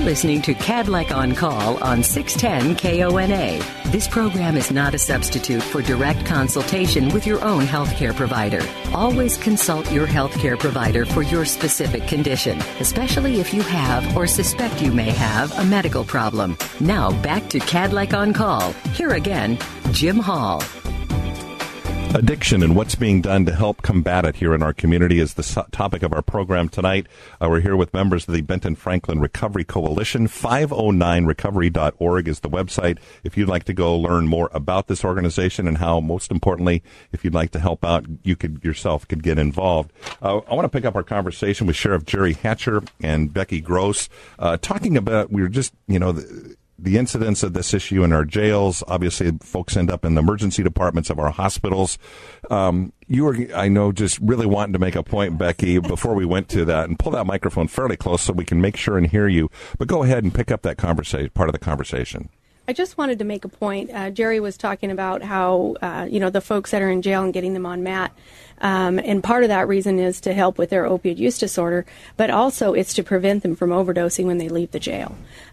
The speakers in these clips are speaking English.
listening to Cadillac On Call on 610 KONA. This program is not a substitute for direct consultation with your own healthcare provider. Always consult your healthcare provider for your specific condition, especially if you have or suspect you may have a medical problem. Now back to Cadillac On Call. Here again, Jim Hall. Addiction and what's being done to help combat it here in our community is the topic of our program tonight. We're here with members of the Benton Franklin Recovery Coalition. 509recovery.org is the website if you'd like to go learn more about this organization and how, most importantly, if you'd like to help out, you could yourself could get involved. I want to pick up our conversation with Sheriff Jerry Hatcher and Becky Gross, talking about, we were just, the incidence of this issue in our jails. Obviously, folks end up in the emergency departments of our hospitals. You were, I know, just really wanting to make a point, Becky, before we went to that, and pull that microphone fairly close so we can make sure and hear you. But go ahead and pick up that part of the conversation. I just wanted to make a point. Jerry was talking about how, the folks that are in jail and getting them on MAT. And part of that reason is to help with their opioid use disorder, but also it's to prevent them from overdosing when they leave the jail.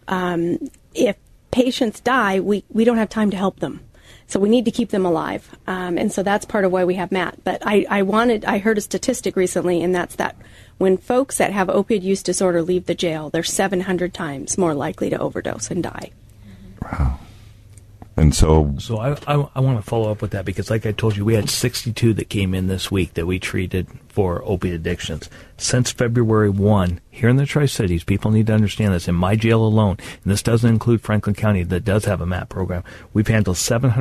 If patients die, we don't have time to help them. So we need to keep them alive. And so that's part of why we have MAT. But I heard a statistic recently, and that's that when folks that have opioid use disorder leave the jail, they're 700 times more likely to overdose and die. Wow. And so I want to follow up with that because, like I told you, we had 62 that came in this week that we treated for opiate addictions. Since February 1, here in the Tri-Cities, people need to understand this, in my jail alone, and this doesn't include Franklin County that does have a MAT program, we've handled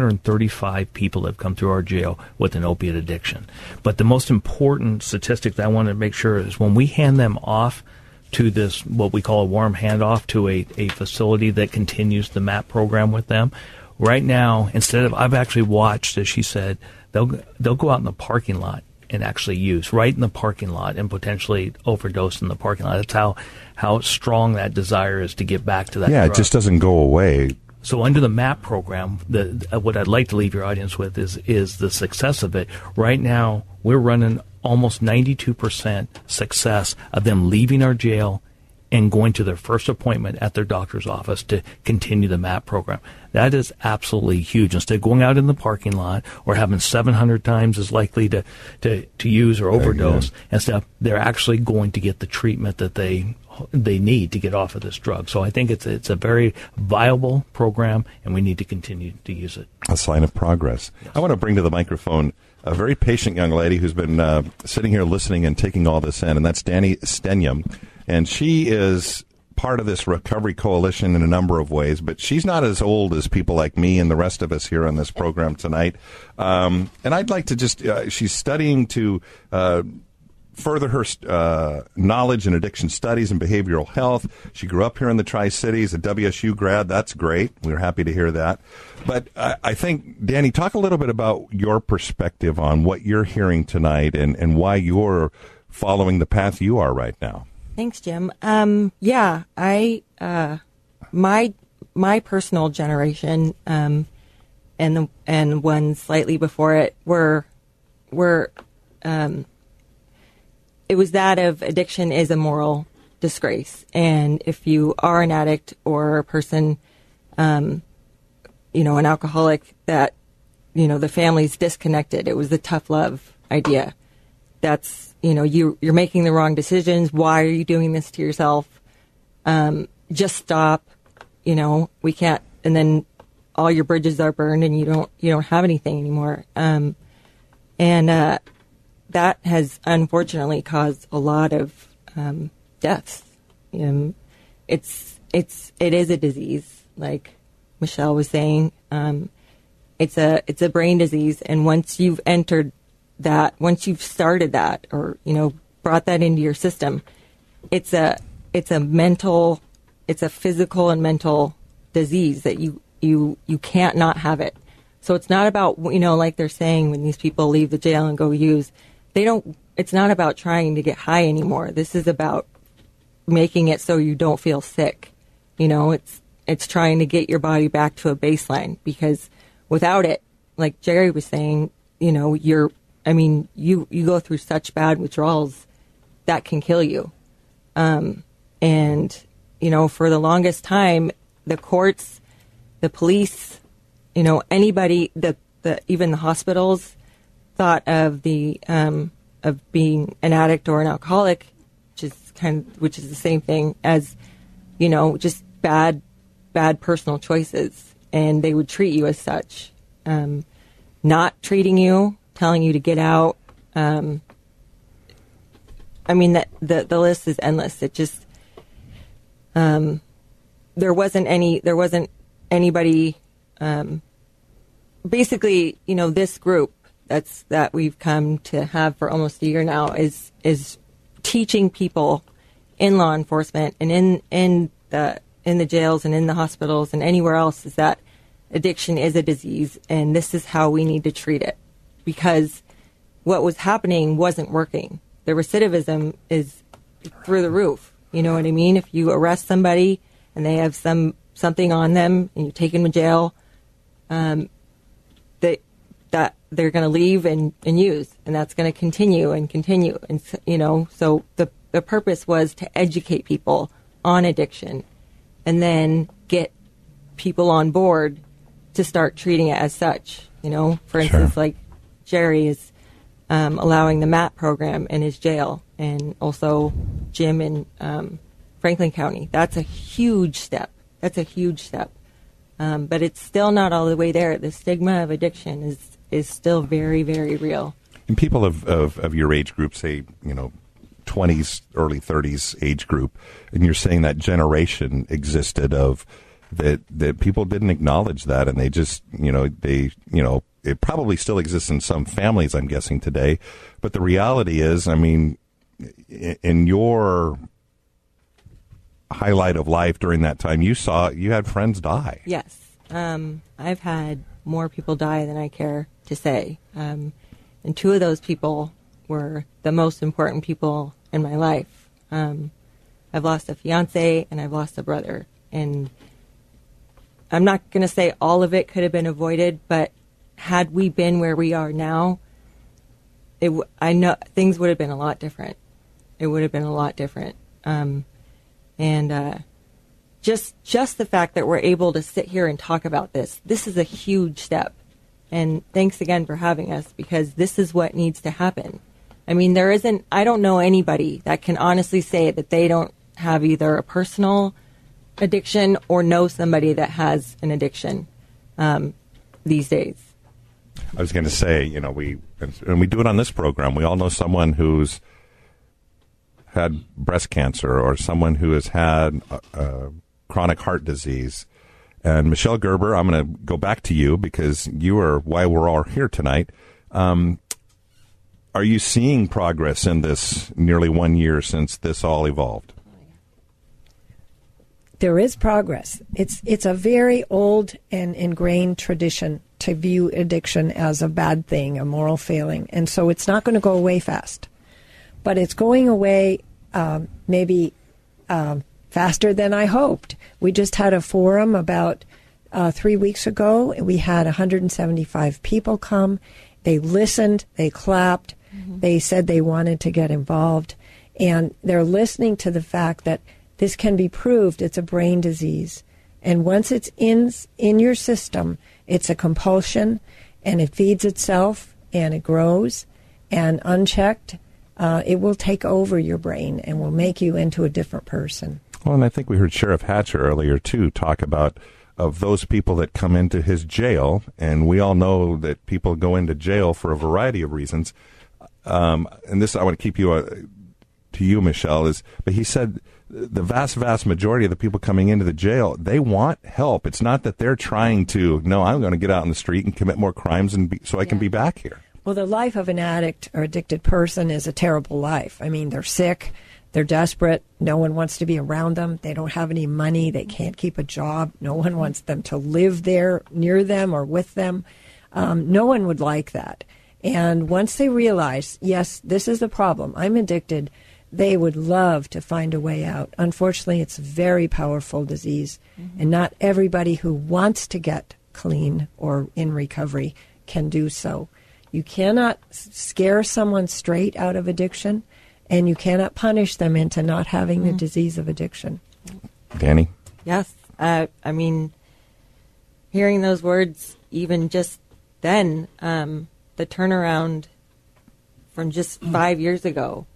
735 people that have come through our jail with an opiate addiction. But the most important statistic that I want to make sure is when we hand them off to this, what we call a warm handoff, to a facility that continues the MAT program with them. Right now, instead of, I've actually watched, as she said, they'll go out in the parking lot and actually use right in the parking lot and potentially overdose in the parking lot. That's how strong that desire is to get back to that. Yeah, drug. It just doesn't go away. So under the MAP program, what I'd like to leave your audience with is the success of it. Right now, we're running almost 92% success of them leaving our jail and going to their first appointment at their doctor's office to continue the MAP program. That is absolutely huge. Instead of going out in the parking lot or having 700 times as likely to use or overdose and stuff, they're actually going to get the treatment that they need to get off of this drug. So I think it's a very viable program, and we need to continue to use it. A sign of progress. Yes. I want to bring to the microphone a very patient young lady who's been sitting here listening and taking all this in, and that's Danny Stenyum. And she is part of this recovery coalition in a number of ways, but she's not as old as people like me and the rest of us here on this program tonight. And I'd like to just, she's studying to further her knowledge in addiction studies and behavioral health. She grew up here in the Tri-Cities, a WSU grad. That's great. We're happy to hear that. But I think, Danny, talk a little bit about your perspective on what you're hearing tonight and why you're following the path you are right now. Thanks, Jim. My personal generation, and one slightly before it were it was that of addiction is a moral disgrace, and if you are an addict or a person, an alcoholic, that the family's disconnected. It was the tough love idea. That's you're making the wrong decisions. Why are you doing this to yourself? Just stop. We can't. And then all your bridges are burned, and you don't have anything anymore. That has unfortunately caused a lot of deaths. It is a disease, like Michelle was saying. It's a brain disease, and once you've entered that, once you've started that, or brought that into your system, it's a physical and mental disease that you can't not have it. So it's not about, like they're saying when these people leave the jail and go use, it's not about trying to get high anymore. This is about making it so you don't feel sick. It's trying to get your body back to a baseline, because without it, like Jerry was saying, you go through such bad withdrawals that can kill you. for the longest time, the courts, the police, anybody, even the hospitals thought of of being an addict or an alcoholic, which is the same thing as, just bad personal choices, and they would treat you as such, not treating you, telling you to get out. The list is endless. It just, there wasn't anybody, basically, this group that we've come to have for almost a year now is teaching people in law enforcement and in the jails and in the hospitals and anywhere else is that addiction is a disease, and this is how we need to treat it, because what was happening wasn't working. The recidivism is through the roof. You know what I mean? If you arrest somebody and they have something on them and you take them to jail, that they're going to leave and use, and that's going to continue. And so the purpose was to educate people on addiction and then get people on board to start treating it as such. For instance, Sure. like Jerry is allowing the MAT program in his jail, and also Jim in Franklin County. That's a huge step. But it's still not all the way there. The stigma of addiction is still very, very real. And people of your age group, say, 20s, early 30s age group, and you're saying that generation existed of that people didn't acknowledge that, and they just, it probably still exists in some families, I'm guessing, today. But the reality is, in your highlight of life during that time, you had friends die. Yes. I've had more people die than I care to say. And two of those people were the most important people in my life. I've lost a fiance and I've lost a brother. And I'm not going to say all of it could have been avoided, but had we been where we are now, I know things would have been a lot different. It would have been a lot different. Just the fact that we're able to sit here and talk about this is a huge step. And thanks again for having us, because this is what needs to happen. I don't know anybody that can honestly say that they don't have either a personal addiction or know somebody that has an addiction these days. I was going to say, we do it on this program. We all know someone who's had breast cancer or someone who has had chronic heart disease. And Michelle Gerber, I'm going to go back to you because you are why we're all here tonight. Are you seeing progress in this nearly 1 year since this all evolved? There is progress. It's a very old and ingrained tradition to view addiction as a bad thing, a moral failing. And so it's not going to go away fast. But it's going away maybe faster than I hoped. We just had a forum about 3 weeks ago. We had 175 people come. They listened. They clapped. Mm-hmm. They said they wanted to get involved. And they're listening to the fact that this can be proved it's a brain disease. And once it's in your system, it's a compulsion, and it feeds itself, and it grows. And unchecked, it will take over your brain and will make you into a different person. Well, and I think we heard Sheriff Hatcher earlier, too, talk about of those people that come into his jail, and we all know that people go into jail for a variety of reasons. And this, I want to keep you to you, Michelle, but he said the vast, vast majority of the people coming into the jail, they want help. It's not that they're trying to, no, I'm going to get out in the street and commit more crimes so I can be back here. Well, the life of an addict or addicted person is a terrible life. They're sick. They're desperate. No one wants to be around them. They don't have any money. They can't keep a job. No one wants them to live there near them or with them. No one would like that. And once they realize, yes, this is the problem, I'm addicted, they would love to find a way out. Unfortunately, it's a very powerful disease, and not everybody who wants to get clean or in recovery can do so. You cannot scare someone straight out of addiction, and you cannot punish them into not having the disease of addiction. Danny? Yes. I mean, hearing those words, even just then, the turnaround from just 5 years ago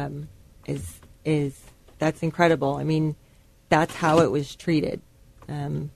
is that's incredible. I mean, that's how it was treated, and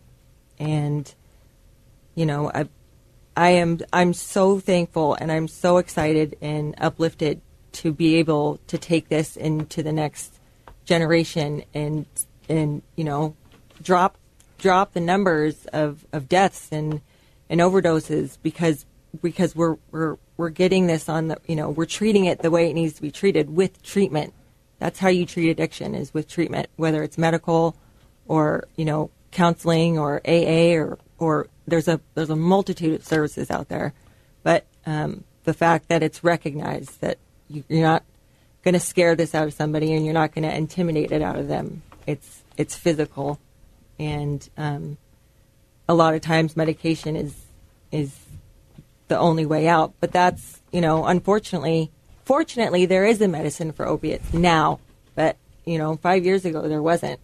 you know, I'm so thankful and I'm so excited and uplifted to be able to take this into the next generation and you know, drop the numbers of deaths and overdoses because we're getting this on the, you know, we're treating it the way it needs to be treated with treatment. That's how you treat addiction, is with treatment, whether it's medical or, you know, counseling or AA or there's a multitude of services out there. But the fact that it's recognized that you're not going to scare this out of somebody and you're not going to intimidate it out of them. It's physical, and a lot of times medication is the only way out. But that's, you know, fortunately, there is a medicine for opiates now, but you know, 5 years ago there wasn't.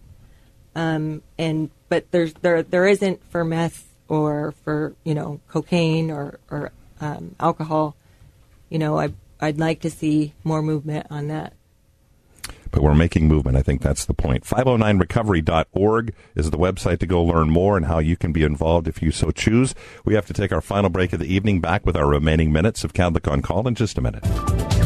But there isn't for meth or for, you know, cocaine or alcohol. You know, I'd like to see more movement on that. But we're making movement. I think that's the point. 509recovery.org is the website to go learn more and how you can be involved if you so choose. We have to take our final break of the evening. Back with our remaining minutes of Kadlec on Call in just a minute.